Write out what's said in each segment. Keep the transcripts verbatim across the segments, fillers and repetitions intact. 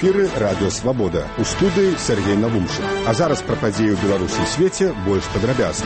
эфіры радыё Свабода. У студыі Сергей Навумшин. А зараз пра падзеі ў Беларусі і свеце больш падрабязна.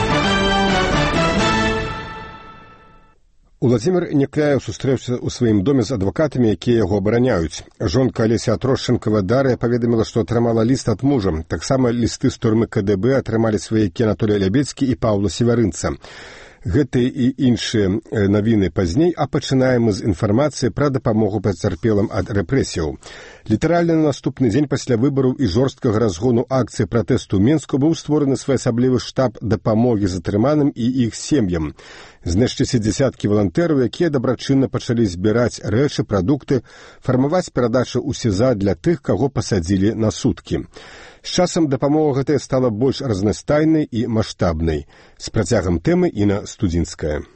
Уладзімір Някляеў сустрэўся ў сваім доме з адвакатамі, якія яго абараняюць. Жонка Алеся Атрошчэнкава Дар'я паведаміла, што атрымала ліст ад мужа. Таксама лісты з турмы ка дэ бэ атрымалі сваякі Анатолій Лябецкі і Паўла Севярынца. Гэтыя і іншыя навіны пазней, а пачынаем з інфармацыі пра дапамогу пацярпелым ад рэпрэсіяў. Літаральна на наступны дзень пасля выбараў і жорсткага разгону акцыі пратэсту ў Мінску быў створаны своеасаблівы штаб дапамогі затрыманым і іх сем'ям. Знайшліся дзясяткі валантэраў, якія дабрачынна пачалі збіраць рэчы, прадукты, фармаваць перадачы ў СІЗА для тых, каго пасадзілі на суткі. З часам дапамога гэтая стала больш разнастайнай і маштабнай. З працягам тэмы Інна Студзінская.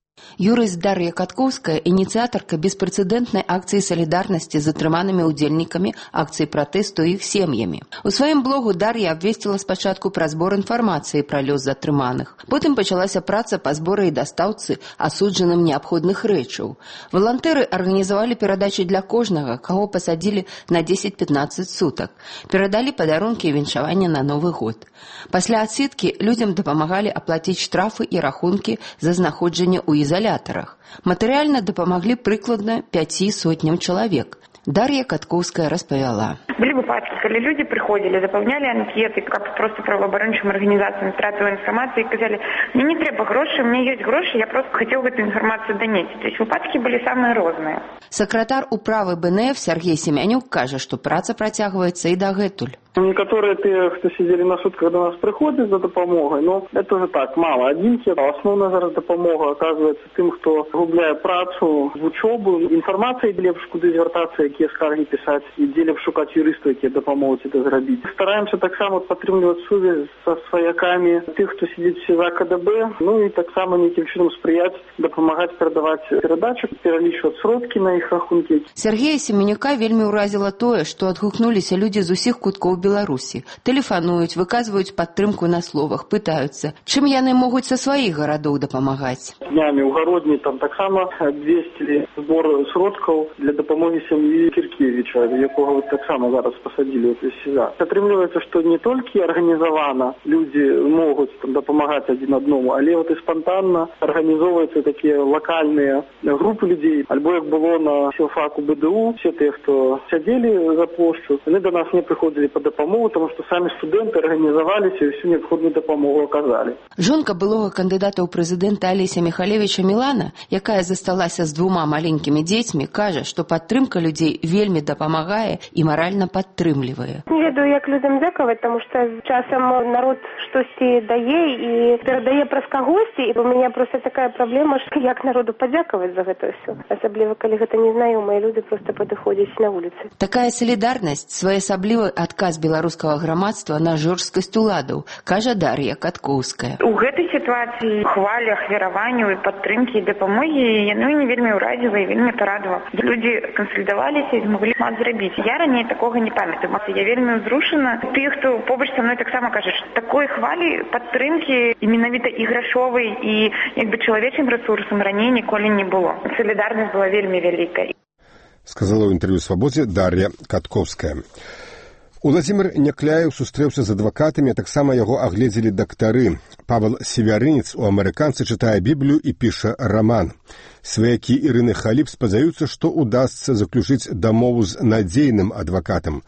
Юрыст Дар'я Каткоўская, ініцыятарка беспрэцэдэнтнай акцыі салідарнасці з затрыманымі ўдзельнікамі акцыі пратэсту і іх сем'ямі. У сваім блогу Дар'я абвесціла спачатку пра збор інфармацыі пра лёс затрыманых. Потым пачалася праца па зборы і дастаўцы асуджаным неабходных рэчаў. Валантэры арганізавалі перадачы для кожнага, каго пасадзілі на дзесяць-пятнаццаць сутак. Перадалі падарункі і віншаванне на Новы год. Пасля адсідкі людзям дапамагалі аплаціць штрафы і рахункі за знаходжанне ў изоляторах. Матэрыяльна дапамаглі прыкладна пяці сотням чалавек. Дар'я Каткоўская распавяла. Были выпадки, когда люди приходили, заполняли анкеты, как просто правоабарончым организациям стратовой информации, и сказали, мне не трэба гроши, у меня есть гроши, я просто хотел эту информацию донести. То есть выпадки были самые разные. Сакратар управы бэ эн эф Сергей Семянюк кажа, што праца працягваецца і дагэтуль. Некоторые те, кто сидели на сутках, до нас приходят за допомогой, но это уже так, мало. Одинки, основная зараз допомога оказывается тем, кто губляе працу в учебу, информацией, где лепш куды звертаться, какие скарги писать, и где лепш шукать юристов, які допомогут это зробить. Стараемся так само подтримливать сувязь со свояками тех, кто сидит в СІЗА ка дэ бэ, ну и так само неким чином сприять, допомагать передавать передачу, перелічваць сродки на их рахунки. Сергея Семенюка вельмі ўразіла тое, што адгукнуліся людзі з усіх куткоў Беларусі. Тэлефануюць, выказваюць падтрымку на словах, пытаюцца, чым яны могуць са сваіх гарадоў дапамагаць. Днямі ў гародні там таксама абвесцілі збор сродкаў для дапамогі сям'і Кіркевіча, якога таксама зараз пасадзілі ў СІЗА. Атрымліваецца, што не толькі арганізавана людзі могуць там дапамагаць адзін адному, але вот і спантанна арганізоўваюцца такія лакальныя групы людзей, альбо як было на сілфаку бэ дэ у, все тыя, хто сядзелі за плошчу, яны да нас не прыходзілі па дапамогу, тому што самі студэнты арганізаваліся і всю неабходную дапамогу аказалі. Жонка былога кандыдата ў прэзідэнта Алеся Міхалевіча Мілана, якая засталася з двума маленькімі дзецьмі, кажа, што падтрымка людзей вельмі дапамагае і маральна падтрымлівае. Не ведаю, як людям дзякаваць, тому што часам народ штосьці дае і перадае праз кагосьці, і у мяне просто такая праблема, што як народу падзякаваць за гэта ўсё. Асабліва, калі гэта незнаёмыя людзі проста падыходзяць на вуліцы. Такая салідарнасць, своеасаблівы адказ беларускага грамадства на жорсткасць уладаў, кажа Дар'я Каткоўская. У гэтай сітуацыі хваля ахвяраванню і падтрымкі і дапамогі яно не вельмі ўразіла і вельмі парадавала. Людзі кансалідаваліся і змаглі шмат зрабіць. Я раней такога не памятаю. Я вельмі ўзрушана. Тых, хто побач са мной таксама кажа, што такой хвалі падтрымкі і менавіта і грашовай, і як бы чалавечым рэсурсам раней ніколі не было. Салідарнасць была вельмі вялікая. Сказала ў інтэрв'ю «Свабодзе» Дар'я Каткоўская. Уладзімір Някляеў сустрэўся з адвакатамі, а таксама яго агледзелі дактары. Павел Севярынец у амерыканцы чытае Біблію і піша раман. Сваякі Ірыны Халіп спадзяюцца, што удасца заключыць дамову з надзейным адвакатам.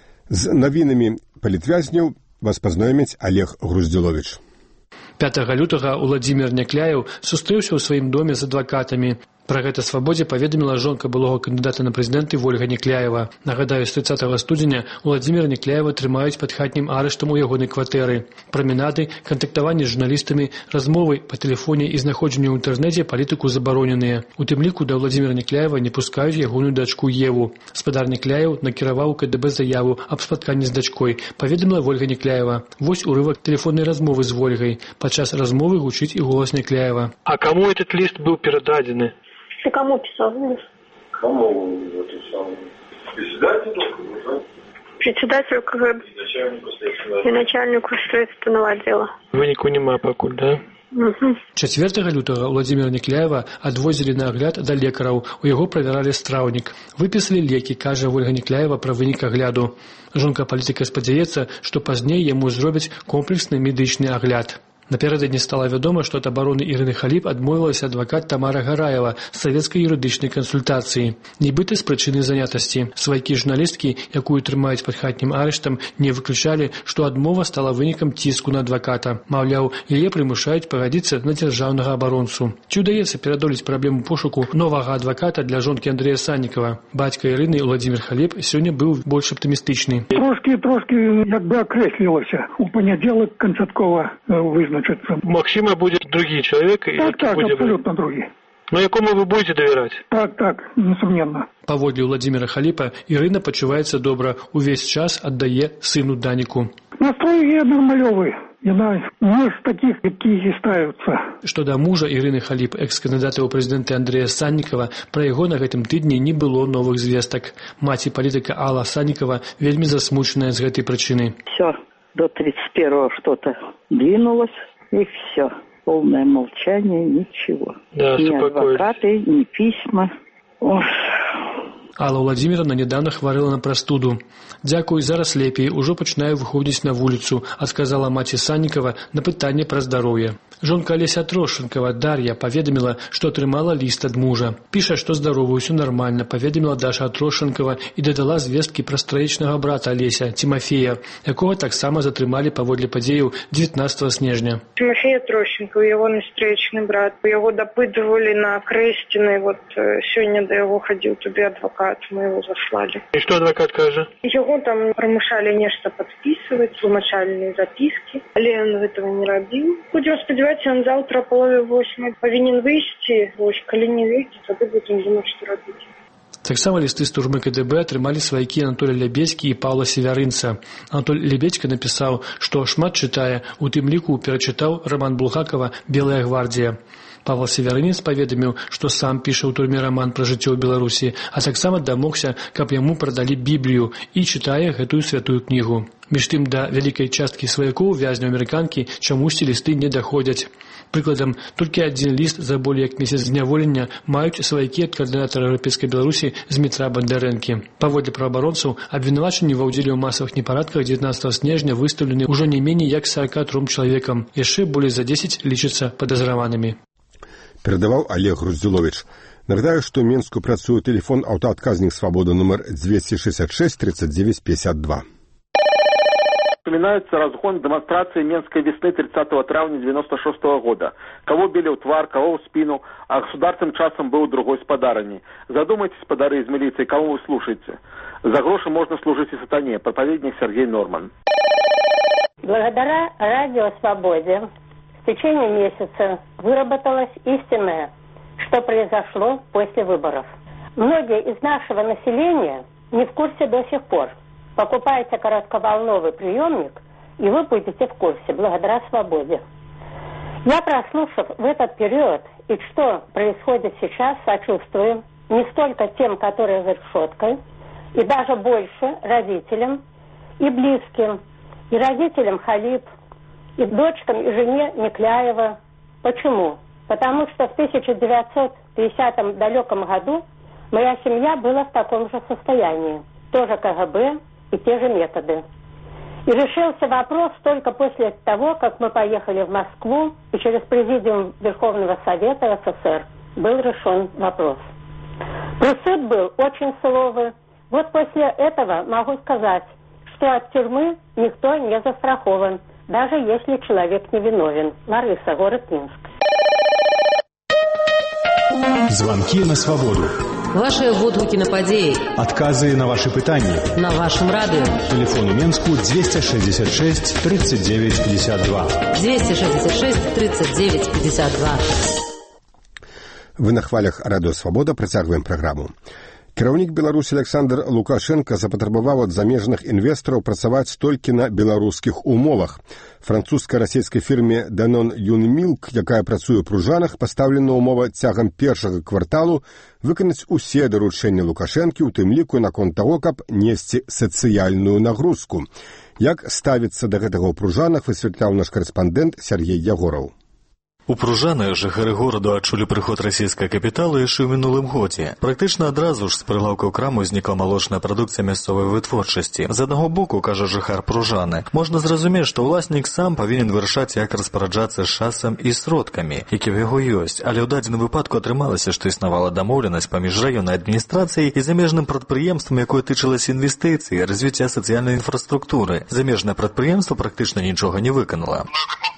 З навінамі палітвязняў вас пазнаёміць Олег Груздзіловіч. пятага лютага Уладзімір Някляеў сустрэўся ў сваім доме з адвакатамі. Пра гэта «Свабодзе» паведаміла жонка былога кандыдата на прэзідэнты Вольга Някляева. Нагадаю, з трыццатага студзеня Уладзіміра Някляева трымаюць пад хатнім арыштам у ягонай кватэры. Праменады, кантактаванне з журналістамі, размовы па тэлефоне і знаходжанне ў інтэрнэце палітыку забароненыя. У тым ліку да Уладзіміра Някляева не пускаюць ягоную дачку Еву. Спадар Някляеў накіраваў у ка дэ бэ заяву аб спатканні з дачкой, паведаміла Вольга Някляева. Вось урывак тэлефоннай размовы з Вольгай. Падчас размовы гучыць і голас Някляева. А каму этот ліст быў перададзены? Ты кому писал? Кому он писал? Председателю, да? Председателю ка гэ бэ и начальнику следственного отдела. Выніку нема пакуль, да? чацвёртага лютага Владзіміра Някляева адвозілі на агляд да лекараў. У яго правяралі страўнік. Выпісалі лекі, кажа Ольга Някляева пра вынік агляду. Жонка палітыка спадзяецца, што пазней яму зробяць комплексны медычны агляд. Напярэдадні стала вядома, што ад абароны Ірыны Халіп адмовілася адвакат Тамара Гараева з савецкай юрыдычнай кансультацыі. Нібыта з прычыны занятасці. Свайкі журналісткі, якую трымаюць пад хатнім арыштам, не выключалі, што адмова стала вынікам ціску на адваката. Маўляў, яе прымушаюць пагадзіцца на дзяржаўнага абаронцу. Ці ўдаецца перадолець праблему пошуку новага адваката для жонкі Андрэя Саннікава? Бацька Ірыны Владзімір Халіп сёння быў больш аптымістычны. Трошкі, трошкі, як бы акрэслілася. У панядзелак канчаткова вызначыцца. Магчыма, будзе другі чалавек? Так, так, абсолютно другі. Но якому вы будете давяраць? Так, так, несумненно. Паводле Владзіміра Халіпа, Ірына пачуваецца добра, увесь час аддае сыну Даніку. Настрой є нормальовий. Яна не з таких, які зістаюцца. Што да мужа Ірыны Халіп, экс-кандыдата ў прэзідэнты Андрэя Саннікава, пра яго на гэтым тыдні не было новых звестак. Маці палітыка Алла Саннікава вельмі засмучаная з гэтай прычыны. Всё, до тридцать первого что-то двинулось, и все. Полное молчание, ничего. Да, ни адвокаты, ни письма. Ох. Алла Владзіміровна недавно хварыла на прастуду. «Дзякуй, зараз лепей, ужо пачынаю выходзіць на вуліцу», адказала маці Саннікава на пытанне пра здароўе. Жонка Алеся Трошченкова, Дар'я, паведаміла, што атрымала ліст ад мужа. Піша, што здаровая, ўсё нармальна, паведаміла Даша Трошченкова і дадала звесткі пра стрэечнага брата Алеся, Тимофея, якога таксама затрымалі паводле падзеяў дзевятнадцатого снежня. Тимофея Трощенкова, яго настрэечны брат. Яго дапытвалі на Крэсціны, вот сёння да яго хадзіў туды адвакат, мы яго заслалі. І што адвакат кажа? Яго там прымушалі нешта падпісваць, тлумачальныя запіскі, але ён гэтага не рабіў. Будзем спадзявацца, ён заўтра палове восьмай павінен выйсці, вось, калі не выйдзе, тады будзем думаць, што рабіць. Таксама лісты з турмы КДБ атрымалі сваякі Анатоль Лябедзькі і Паўла Севярынца. Анатоль Лябедзька напісаў, што шмат чытае, у тым ліку перачытаў раман Булгакова «Белая гвардія». Павел Севярынец паведаміў, што сам піша ў турме раман пра жыццё ў Беларусі, а таксама дамогся, каб яму прадалі Біблію і чытае гэтую святую кнігу. Між тым, да вялікай часткі сваякоў вязняў амерыканкі чамусьці лісты не даходзяць. Прыкладам, толькі адзін ліст за болей як месяц зняволення маюць сваякі ад каардынатара еўрапейскай Беларусі Змітра Бандарэнкі. Паводле праваабаронцаў, абвінавачанні ва ўдзеле ў масавых непарадках дзевятнадцатого снежня выстаўлены ўжо не меней як сорока тром чалавекам. Яшчэ болей за дзесяць лічацца падазраванымі. Передаваў Олег Груздзіловіч. Нагадаю, што ў Менску працуе тэлефон аўтаадказнік «Свабода» нумар двести шестьдесят шесть тридцать девять пятьдесят два. Вспоминается разгон демонстрации Менской весны тридцатого травня девяносто шестого года. Кого били в твар, кого в спину, а государственным часом был другой спадарани. Задумайтесь, спадары из милиции, кого вы слушаете. За гроши можно служить и сатане. Проповедник Сергей Норман. Благодаря радио «Свободе» в течение месяца выработалось истинное, что произошло после выборов. Многие из нашего населения не в курсе до сих пор. Покупайте коротковолновый приемник, и вы будете в курсе благодаря «Свободе». Я, прослушав в этот период, и что происходит сейчас, сочувствую не столько тем, которые за решеткой, и даже больше родителям и близким, и родителям Халип, и дочкам и жене Някляева. Почему? Потому что в тысяча девятьсот пятидесятом далеком году моя семья была в таком же состоянии. Тоже КГБ и те же методы. И решился вопрос только после того, как мы поехали в Москву, и через Президиум Верховного Совета СССР был решен вопрос. Присуд был очень суровый. Вот после этого могу сказать, что от тюрьмы никто не застрахован, даже если человек невиновен. Лариса, город Минск. Звонки на свободу. Ваши водгуки на падеи. Отказы на ваши пытания. На вашем радио. Телефон у Менску двести шестьдесят шесть тридцать девять пятьдесят два. двести шестьдесят шесть тридцать девять пятьдесят два. Вы на хвалях радио «Свобода» працягваем праграму. Кіраўнік Беларусі Александр Лукашенко запатрабаваў ад замежных інвестараў працаваць толькі на беларускіх умовах. Французска-расійскай фірме Danone Unimilk, якая працуе ў пружанах, пастаўлена ўмова цягам першага кварталу выканаць усе даручэнні Лукашэнкі, у тым ліку наконт таго, каб несці сацыяльную нагрузку. Як ставіцца да гэтага ў пружанах, высвятляў наш карэспандэнт Сергей Ягораў. У Пружаны жыхары гораду адчулі прыход расійскага капіталу яшчэ ў мінулым годзе. Практычна адразу ж з прылаўкаў крамы ўзнікла малочная прадукцыя мясцовай вытворчасці. З аднаго боку, кажа жыхар Пружаны, можна зразумець, што ўласнік сам павінен вырашаць, як распараджацца з часам і сродкамі, які ў яго ёсць, але ў дадзеным выпадку атрымалася, што існавала дамоўленасць паміж раённай адміністрацыяй і замежным прадпрыемствам, якое тычылася інвестыцый, развіцця сацыяльнай інфраструктуры. Замежнае прадпрыемства практычна нічога не выканала.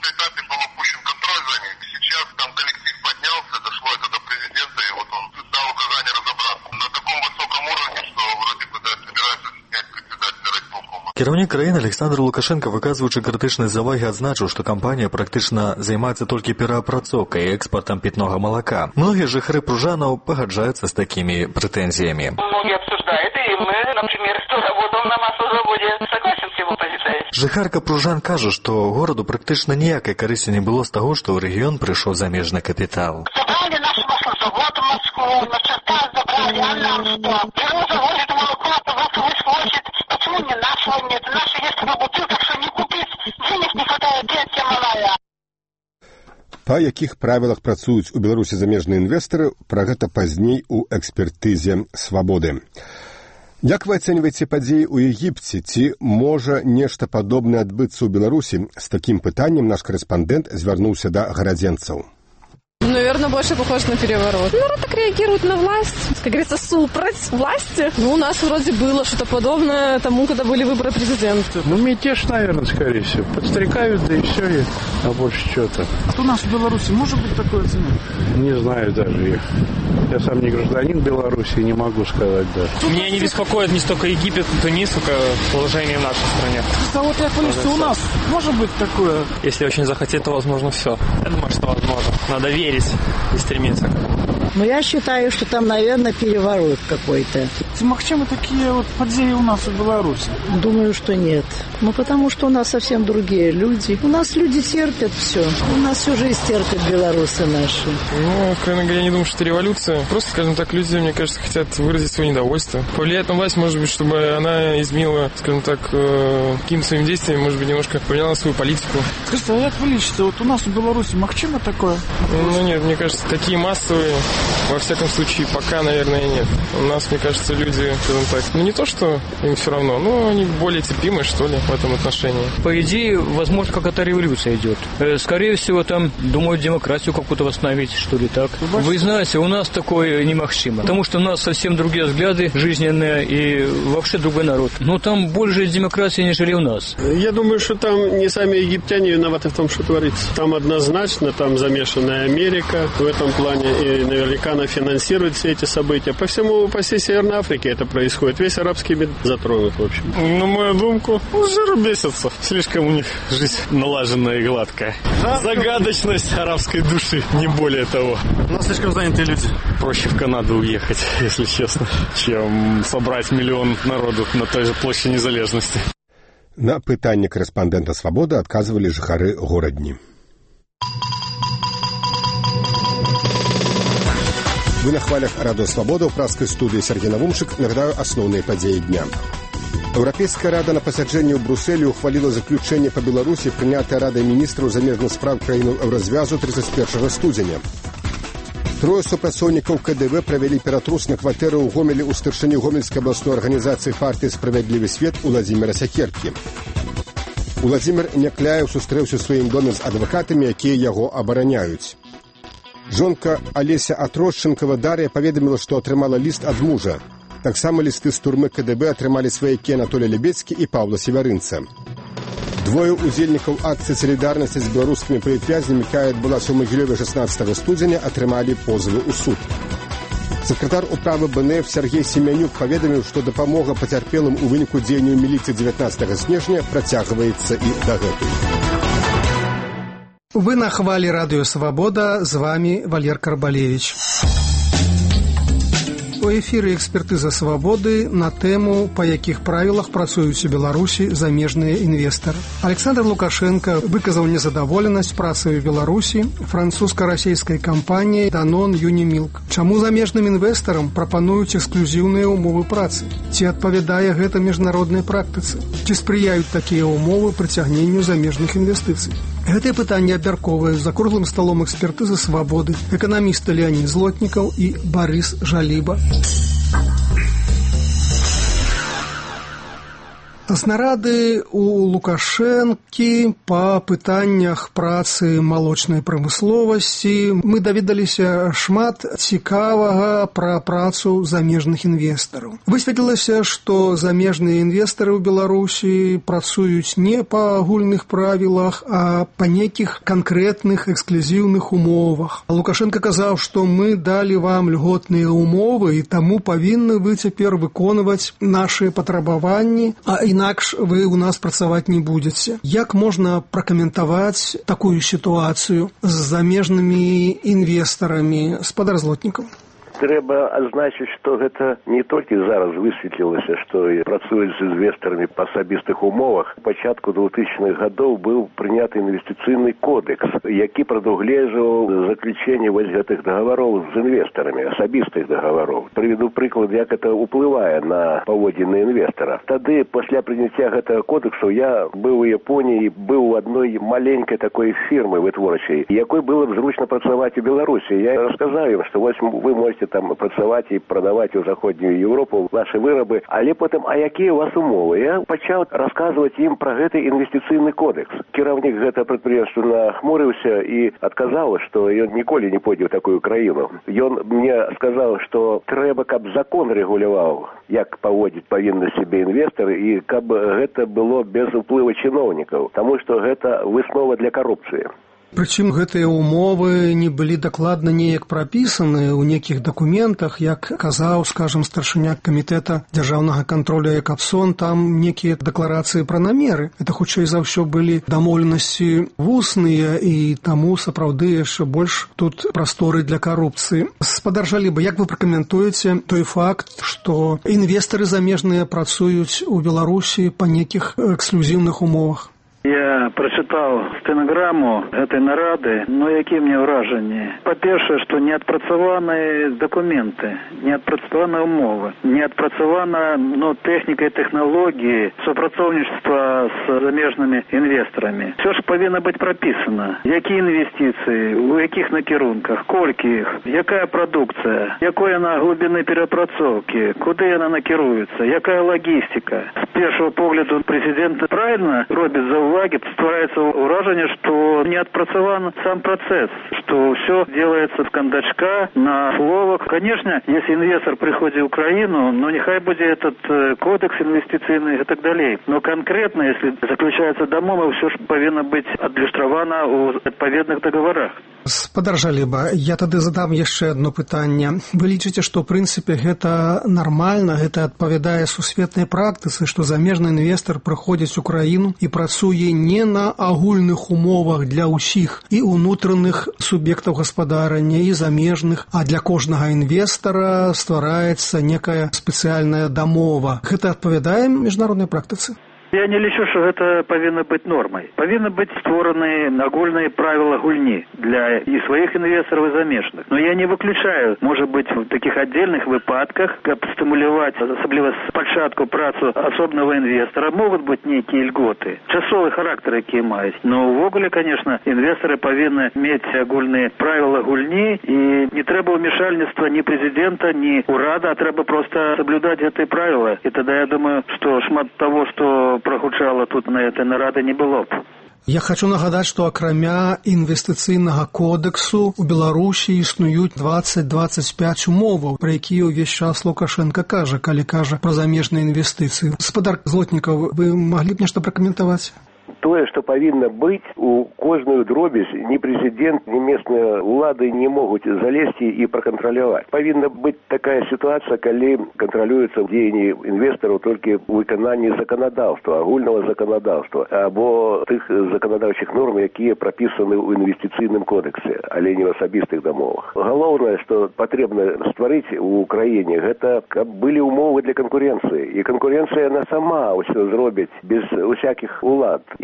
Кіраўнік краіны Александр Лукашенко, выказваючы крытычнасць завагі, адзначыў, што кампанія практычна займаецца толькі пераапрацоўкай і экспартам пітнога малака. Многія жыхары Пружанаў пагаджаюцца з такімі прэтэнзіямі. Многие обсуждают, и мы, например, кто работал на маслозаводе, согласен с его позицией. Жыхарка Пружан кажа, што гораду практычна ніякай карысці не было з таго, што ў рэгіён прыйшоў замежны капітал. Забрали наш маслозавод в Москву, на Черкас забрали, а нам что? Беру завозит молоко, просто хочет. Почему не нашего нет? Наши есть в бутылках, что не купить, денег не хватает, пенсия малая. Па якіх правілах працуюць у Беларусі замежныя інвестары, пра гэта пазней у экспертызе «Свабоды». Як вы ацэньваеце падзеі ў Егіпце? Ці можа нешта падобнае адбыцца ў Беларусі? З такім пытаннем наш корэспандэнт звярнуўся да гарадзенцаў. Наверное, больше похож на переворот. Народ так реагирует на власть, как говорится, супроть власти. Ну, у нас вроде было что-то подобное тому, когда были выборы президента. Ну, мятеж, наверное, скорее всего. Подстрекают, да и все, и... а больше что-то. У нас в Беларуси может быть такое цена? Не знаю даже я. Я сам не гражданин Беларуси, не могу сказать даже. Меня не беспокоит не столько Египет, Тунис, сколько положение в нашей стране. А вот я понял, что у нас может быть такое? Если очень захотеть, то возможно все. Я думаю, что возможно. Надо верить и стремиться к этому. Но я считаю, что там, наверное, переворот какой-то. Магчимы такие вот подзеи у нас в Беларуси? Думаю, что нет. Ну, потому что у нас совсем другие люди. У нас люди терпят все. У нас всю жизнь терпят белорусы наши. Ну, откровенно говоря, я не думаю, что это революция. Просто, скажем так, люди, мне кажется, хотят выразить свое недовольство. Повлиять на власть, может быть, чтобы она изменила, скажем так, э, какими-то своими действиями, может быть, немножко поменяла свою политику. Скажите, а как вы лично, вот у нас в Беларуси магчимо такое? Ну, нет, мне кажется, такие массовые, во всяком случае, пока, наверное, нет. У нас, мне кажется, люди, скажем так, ну не то, что им все равно, но они более терпимые, что ли, в этом отношении. По идее, возможно, какая-то революция идет. Скорее всего, там думают демократию какую-то восстановить, что ли, так. Вы знаете, у нас такое немагчимо, потому что у нас совсем другие взгляды жизненные и вообще другой народ. Но там больше демократии, нежели у нас. Я думаю, что там не сами египтяне виноваты в том, что творится. Там однозначно, там замешанная Америка в этом плане, и наверняка она финансирует все эти события. По всему, по всей Северной Африке это происходит. Весь арабский мир затронут, в общем. На мою думку, уже бесятся. Слишком у них жизнь налаженная и гладкая. Да? Загадочность арабской души, не более того. У нас слишком занятые люди. Проще в Канаду уехать, если честно, чем собрать миллион народу на той же площади Незалежности. На пытанне корэспандэнта «Свабоды» адказвалі жыхары горадні. Вы на хвалях радио «Свобода» в пражской студии Сергей Навумшик. Нагадаю основные подеи дня. Европейская рада на пасяджэнні ў Брюсселі ухвалила заключение по Беларуси, принятое Радой министров замежных справ краіну Еўразвязу тридцать первого студзеня. Трое супрацоўнікаў КДВ провели ператрус на кватэры ў Гомелі ў старшыні Гомельской областной организации партии «Справедливый свет» Уладзіміра Сякеркі. Уладзімір Някляеў сустрэўся ў сваім доме з адвакатамі, якія яго абараняюць. Жонка Олеся Атрощенкова Дар'я паведаміла, што атрымала ліст ад мужа. Таксама лісты з турмы КДБ атрымалі сваякі Анатолій Лебедскі і Паўла Севярынца. Двое удзельнікаў акцыі салідарнасці з беларускімі палітвязнямі, якая адбылася ў Магілёве шаснаццатага студзеня, атрымалі позывы ў суд. Сакратар управы БНФ Сергей Семянюк паведаміў, што дапамога пацярпелым у выніку дзеянняў міліцыі дзевятнаццатага снежня працягваецца і дагэтуль. Вы на хвале радио «Свобода», с вами Валер Карбалевич. У эфіры экспертыза «Свободы» на тэму, па якіх правілах працуюць у Беларусі замежныя інвестары. Александр Лукашенко выказаў незадаволенасць працай у Беларусі французска-расійскай кампаніі «Данон Юнимилк». Чаму замежным інвестарам прапануюць эксклюзіўныя ўмовы працы? Ці адпавядае гэта міжнароднай практыцы? Ці спрыяюць такія ўмовы прыцягненню замежных інвестыцый? Гэтае пытанне абмяркоўваюць за круглым сталом экспертызы «Свабоды» эканамісты Леонид Злотнікаў і Барыс Жаліба. Знарады у Лукашэнкі па пытаннях працы малочнай прамысловасці. Мы даведаліся шмат цікавага пра працу замежных інвестараў. Высветлілася, што замежныя інвестары ў Беларусі працуюць не па агульных правілах, а па нейкіх канкрэтных эксклюзіўных умовах. Лукашенко казаў, што мы далі вам льготныя умовы, і таму павінны вы цяпер выконваць нашы патрабаванні, а і інакш вы ў нас працаваць не будзеце. Як можна пракаментаваць такую сітуацыю з замежнымі інвестарамі, спадар Злотнікаў? Трэба адзначыць, што гэта не толькі зараз высветлілася, што працуюць з інвестарамі па асабістых умовах. У пачатку двухтысячных гадоў быў прыняты інвестыцыйны кодекс, які прадугледжваў заключэнне вось гэтых дагаwaroў з інвестарамі, асабістых дагаwaroў. Прыведу прыклад, як это ўплывае на паводзіны інвестара. Тады, пасля прыняцця гэтага кодексу, я быў у Японіі, быў у адной маленькай такой фірмы вытворчай, якой было б зручна працаваць у Беларусі. Я расказаў ім, што вось вы можете там працаваць і прадаваць у заходнюю Еўропу ваши вырабы, але потым, а якія у вас умовы? Я пачаў расказваць ім пра гэты інвестыцыйны кодекс. Кіраўнік гэтага прадпрыемства нахмурыўся і адказаў, што ён ніколі не пойдзе ў такую краіну. Ён мне сказаў, што трэба, каб закон рэгуляваў, як паводзіць павінны сябе інвестары, і каб гэта было без уплыву чыноўнікаў, таму што гэта выснова для карупцыі. Прычым гэтыя умовы не былі дакладна неяк прапісаны ў нейкіх дакументах, як казаў, скажам, старшыня камітэта дзяржаўнага кантролю Якабсон, там нейкія дэкларацыі пра намеры. Это хутчэй за ўсё былі дамоўленасці вусныя, і таму сапраўды яшчэ больш тут прасторы для карупцыі. Спадар Жаліба, як вы пракаментуеце той факт, што інвестары замежныя працуюць у Беларусі па нейкіх эксклюзіўных умовах? Я прачытаў стэнаграму гэтай нарады, ну якія мне ўражанні. Па-першае, што не адпрацаваны дакументы, не адпрацаваны умовы, не адпрацавана ну, тэхніка і тэхналогіі супрацоўніцтва з замежнымі інвестарамі. Все ж павінна быць прапісана. Якія інвестыцыі, у якіх накірунках, колькі іх, якая прадукцыя, якой яна глыбіны перапрацоўкі, куды яна накіруецца, якая лагістика. З першого погляду прэзідэнт правильно робіць за уваги, стварается уражение, что не отпрацован сам процесс, что все делается с кондачка, на словах. Конечно, если инвестор приходит в Украину, ну нехай будет этот кодекс инвестиционный и так далее. Но конкретно, если заключается домовы, все же повинно быть адлюстравано у отповедных договорах. Спадар Жаліба, я тады задам яшчэ одно пытанне. Вы лічыце, што ў прынцыпе гэта нармальна, гэта адпавядае сусветнай практыцы, што замежны інвестар прыходзіць у краіну і працуе не на агульных умовах для ўсіх і ўнутраных суб'ектаў гаспадарання і замежных, а для кожнага інвестара ствараецца некая спецыяльная дамова. Гэта адпавядае міжнароднай практыцы? Я не лічу, что это повинно быть нормой. Повинны быть створаны огульные правила гульни для и своих инвесторов, и замежных. Но я не выключаю, может быть, в таких отдельных выпадках, как стимулировать, особенно спочатку працу особного инвестора, могут быть некие льготы. Часовый характер, який мають. Но в оголе, конечно, инвесторы повинны иметь огульные правила гульни, и не треба вмешательства ни президента, ни урада, а треба просто соблюдать эти правила. И тогда я думаю, что шмат того, что прогучала тут на этой нараде, не было б. Я хочу нагадаць, што акрамя інвестыцыйнага кодексу у Беларусі існуюць дваццаць дваццаць пяць умоваў, пра якія ўвесь час Лукашенко кажа, калі кажа пра замежныя інвестыцыі. Спадар Злотнікаў, вы маглі б нешта пракаментаваць? Тое, што павінна быць, у кожную дробязь ні прэзідэнт, ні местныя ўлады не могуць залезці і пракантраляваць. Павінна быць такая сітуацыя, калі кантралююцца дзеянні інвестараў толькі ў выкананні заканадаўства, агульнага заканадаўства, або тых заканадаўчых норм, якія прапісаны ў інвестыцыйным кодексе, але не ў асабістых дамовах. Галоўнае, што патрэбна стварыць у краіне, гэта каб былі ўмовы для канкурэнцыі. І канкурэнцыя яна сама ўсё зробіць без усякіх улад. І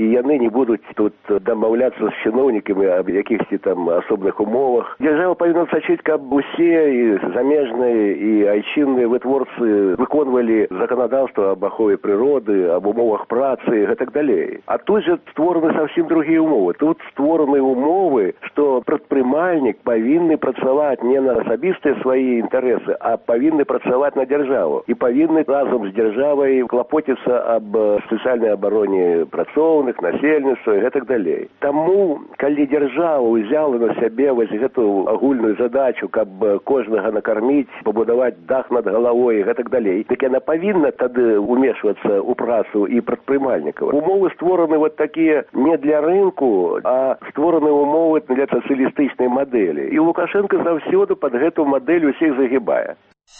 і яны не будуць тут дамаўляцца з чыноўнікамі аб якіхсьці там асобных умовах. Дзяржава павінна сачыць, каб усе і замежныя і айчынныя вытворцы выконвалі заканадаўства аб ахове прыроды, аб умовах працы і гэтак далей. А тут же створаны совсем другія умовы. Тут створаны умовы, што прадпрымальнік павінны працаваць не на асабістыя свае інтарэсы, а павінны працаваць на дзяржаву. І павінны разам з дзяржавай клапоціцца аб сацыяльнай абароне працоўных, насельніцтва і гэтак далей. Таму, калі дзяржава ўзяла на сябе вось гэту агульную задачу, каб кожнага накарміць, пабудаваць дах над галавой і гэтак далей, так яна павінна тады умешвацца ў працу і прадпрымальнікаў. Умовы створаны вот такія не для рынку, а створаны умовы для сацыялістычнай мадэлі. І Лукашенко заўсёды пад гэту мадэль усіх загібае.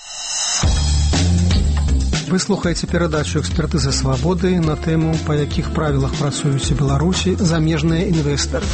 Вы слухаеце перадачу «Экспертыза свабоды» на тэму, па якіх правілах працуюць у Беларусі замежныя інвестары.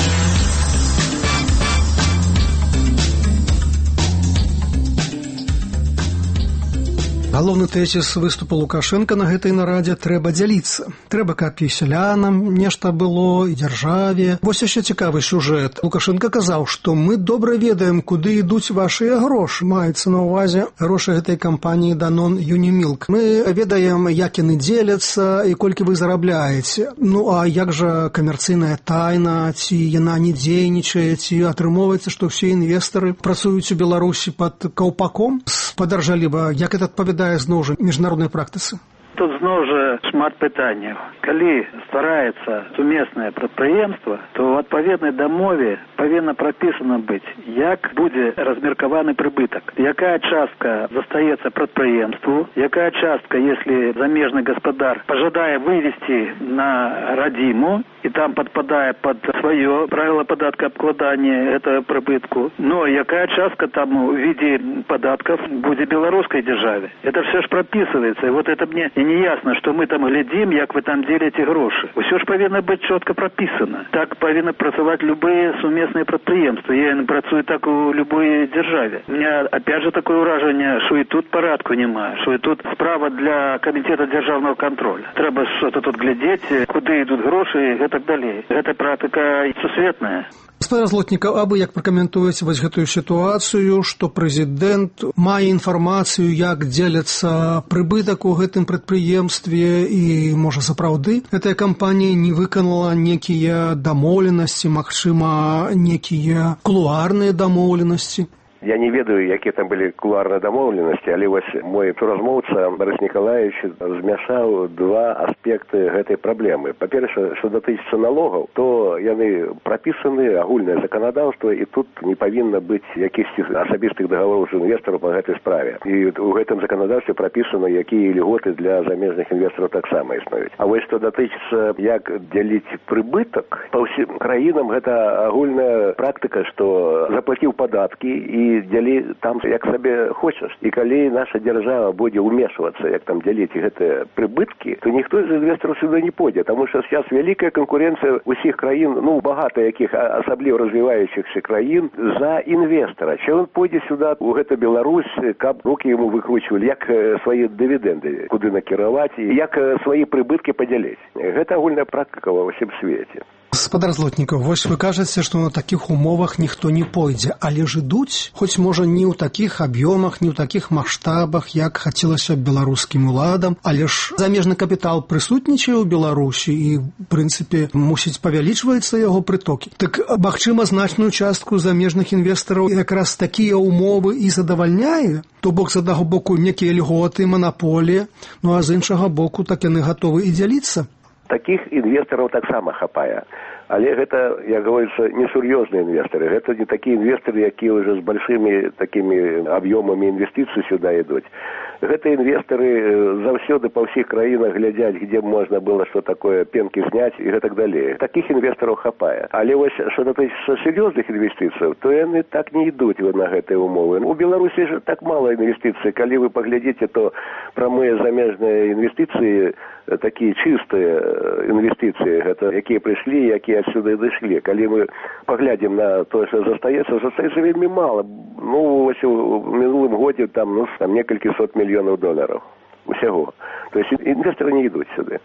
Галоўны тэзіс выступу Лукашенка на гэтай нарадзе: трэба дзяліцца. Трэба, каб і сялянам нешта было, і дзяржаве. Вось яшчэ цікавы сюжэт. Лукашенка казаў, што мы добра ведаем, куды ідуць вашыя грошы. Маецца на ўвазе грошы гэтай кампаніі Danone Unimilk. Мы ведаем, як яны дзеляцца і колькі вы зарабляеце. Ну, а як жа камерцыйная тайна, ці яна не дзейнічае, ці атрымоўваецца, што ўсе інвестары працуюць у Беларусі пад каўпаком? Спадаржаліва, як это адпавядае зноў жа міжнароднай практыцы? Тут зноў жа шмат пытанняў. Калі ствараецца сумеснае прадпрыемства, то ў адпаведнай дамове павінна прапісана быць, як будзе размеркаваны прыбытак, якая частка застаецца прадпрыемству, якая частка, если замежны гаспадар пажадае вывесці на радзіму, і там падпадае пад сваё правіла падаткаабкладання этого прыбытку, но якая частка там у виде падатков будзе беларускай дзяржаве. Это все ж прапісваецца, і вот это мне і не ясно, што мы там глядзім, як вы там дзеліце грошы. Усё ж павінна быць чётка прапісана. Так павінны працаваць любыя сумесныя прадпрыемствы. Яны працуюць так у любой дзяржаве. У меня опять же такое ўражанне, што і тут парадку няма, што і тут справа для камітэта дзяржаўнага контроля. Трэба што-то тут глядзець, куды ідуць грошы і так далей. Гэта практыка сусветная. Гаспадар Злотнікаў, а вы як пракаментуеце вось гэтую сітуацыю, што прэзідэнт мае інфармацыю, як дзеляцца прыбытак у гэтым прадпрыемстве, і, можа, сапраўды гэтая кампанія не выканала некія дамоўленасці, магчыма, некія кулуарныя дамоўленасці? Я не ведаю, якія там былі кулуарныя дамоўленасці, але вось мой суразмоўца Борис Николаевич змяшаў два аспекты гэтай праблемы. Па-першае, што датычыцца налогаў, то яны прапісаны, агульнае заканадаўства, і тут не павінна быць якіхсьці асабістых дагавораў з інвестараў па гэтай справе. І ў гэтым заканадаўстве прапісана, якія льготы для замежных інвестараў таксама існуюць. А вось што датычыцца, як дзяліць прыбытак, па ўсім краінам гэта агульная практыка, што заплаціў падаткі і дзялі там як сабе хочаш. І калі наша дзяржава будзе ўмешвацца, як там дзяліць гэтыя прыбыткі, то ніхто з інвестараў сюды не пойдзе, таму што зараз вялікая канкурэнцыя ўсіх краін, ну багата якіх асабліва развіваючыхся краін за інвестара. Чым ён пойдзе сюда у гэта Беларусь, каб рукі яму выкручвалі, як свае дывідэнды куды накіраваць і як свае прыбыткі падзяліць. Гэта агульная практыка ва ўсім свеце. Гаспадар Злотнікаў, вось вы кажаце, што на такіх умовах ніхто не пойдзе, але ж ідуць, хоць можа не ў такіх аб'ёмах, не ў такіх маштабах, як хацелася б беларускім уладам, але ж замежны капітал прысутнічае ў Беларусі і, в прынцыпе, мусіць павялічваецца яго прытокі. Так, магчыма, значную частку замежных інвестараў якраз такія умовы і задавальняе, то бок з аднаго боку некія льготы, манаполія, ну а з іншага боку так яны гатовы і дзяліцца. Такіх інвестараў таксама хапае. Але гэта, як говорится, несур'ёзныя інвестары. Гэта не такія інвестары, якія ўжо з большымі такімі аб'ёмамі інвестыцый сюда ідуць. Гэта інвестары заўсёды па ўсіх краінах глядзяць, дзе можна было што такое пенкі зняць і гэтак далей. Такіх інвестараў хапае. Але вось што датычыцца сур'ёзных інвестыцыяў, то яны так не ідуць на гэтыя умовы. У Беларусі ж так мала інвестыцый. Калі вы паглядзіце, то прамыя замежныя інвестыцыі, такія чыстыя інвестыцыі, гэта якія прыйшлі, якія отсюда дышлі. Калі мы паглядзім на тое, што застаецца, застаецца вельмі мала. Ну, вось у мінулым годзе там, ну, там некалькі сот мільёнаў долараў. Усяго. То есть інвесторы не ідуць сюды.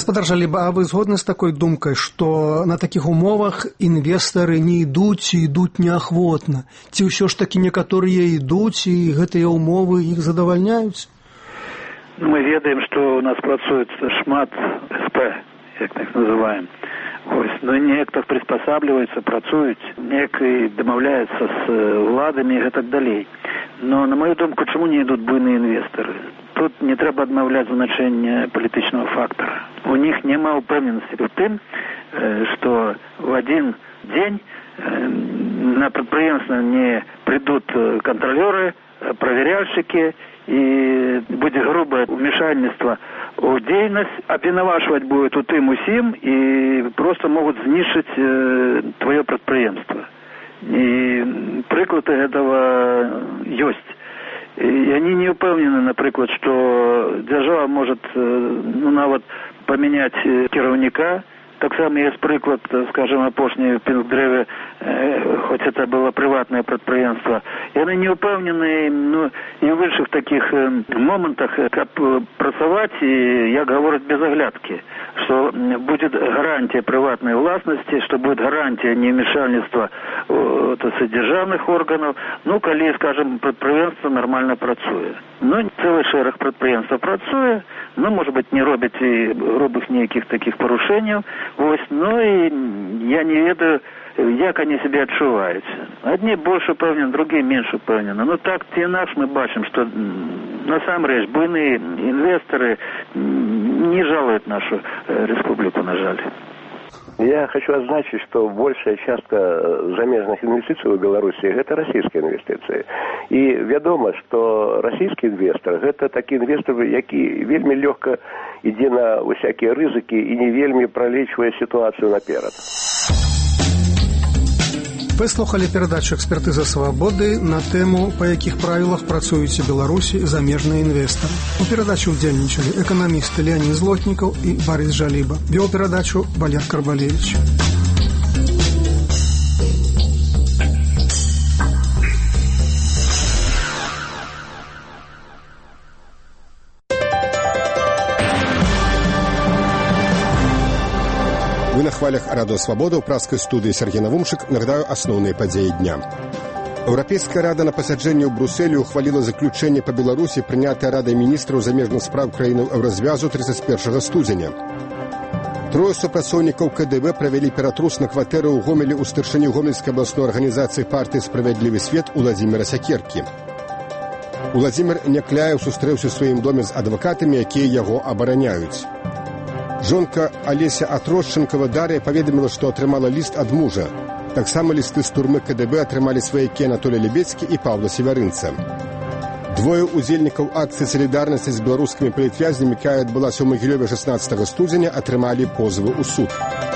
Гаспадар Жаліба, а вы згодны з такой думкай, што на такіх умовах інвестары не ідуць ці ідуць неахвотна? Ці ўсё ж такі некаторыя ідуць і гэтыя умовы іх задавальняюць? Мы ведаем, што у нас працуюць шмат эс пэ, як так называем. Ось, но неяк так приспосабливаются, працуюць, неяк і дамаўляюцца з уладамі і гэтак далей. Но, на мою думку, чаму не ідуць буйныя інвестары? Тут не трэба адмаўляць значэнне палітычнага фактара. У них няма упэўненасці ў тым, што в один дзень на прадпрыемства не придут контролёры, проверяльщики, і будзе грубае ўмешальніцтва у дзейнасць, абвінавачваць будуць у тым усім і просто могуць знішчыць твоё прадпрыемства. І прыклады гэтага ёсць. И они не упэўнены, напрыклад, что держава может, ну, нават поменять кіраўніка. Таксама есть прыклад, скажем, апошні Пінкдрэве, хоть это было прыватное прадпрыемства. И они не упэўнены, ну, и в іншых таких моментах, каб працаваць, и, як говорят, без оглядки, что будет гарантия приватной властности, что будет гарантия невмешательства державных органов, ну, коли, скажем, прадпрыемство нормально працуе. Ну, целый шэраг прадпрыемства працуе, ну, может быть, не робяць і грубых никаких таких порушений. Ось, ну, и я не ведаю, як они себя адчуваюць. Одни больше упэўнены, другие меньше упэўнены. Ну, так ці інакш мы бачым, что насамрэч буйныя инвесторы не жалуют нашу республику, на жаль. Я хочу отзначить, что большая частка замежных инвестиций в Беларуси – это российские инвестиции. И вядома, что российский инвестор – это такие инвесторы, які вельми легко ідзе на всякие рызыкі и не вельми пролечивая ситуацию наперад. Вы слухали перадачу «Экспертыза свабоды» на тэму, па якіх правілах працуюць у Беларусі замежныя інвестары. У перадачы ўдзельнічалі эканамісты Леонид Злотнікаў і Борис Жаліба. Вёў перадачу Валер Карбалевич. Вы на хвалях Радио Свобода, у праской студии Сергей Навумшик. Нагадаю основные подеи дня. Еўрапейская рада на пасяджэнні ў Брусэлі ухваліла заключэнне па Беларусі, прынятае Радай міністраў замежных спраў краінаў Еўразвязу тридцать первого студзеня. Трое супрацоўнікаў ка дэ бэ правялі ператрус на кватэры ў Гомелі ў старшыні Гомельскай абласной арганізацыі партыі «Справядлівы свет» Уладзіміра Сякеркі. Уладзімір Някляеў сустрэўся ў сваім доме з адвакатамі, якія яго абараняюць. Жонка Алеся Атрощенкова Дар'я паведаміла, што атрымала ліст ад мужа. Таксама лісты з турмы ка дэ бэ атрымалі сваякі Анатолій Лебедзькі і Паўла Севярынца. Двое удзельнікаў акцыі салідарнасці з беларускімі палітвязнямі, якая адбылася ў Магілёве шестнадцатого студзеня, атрымалі позывы ў суд.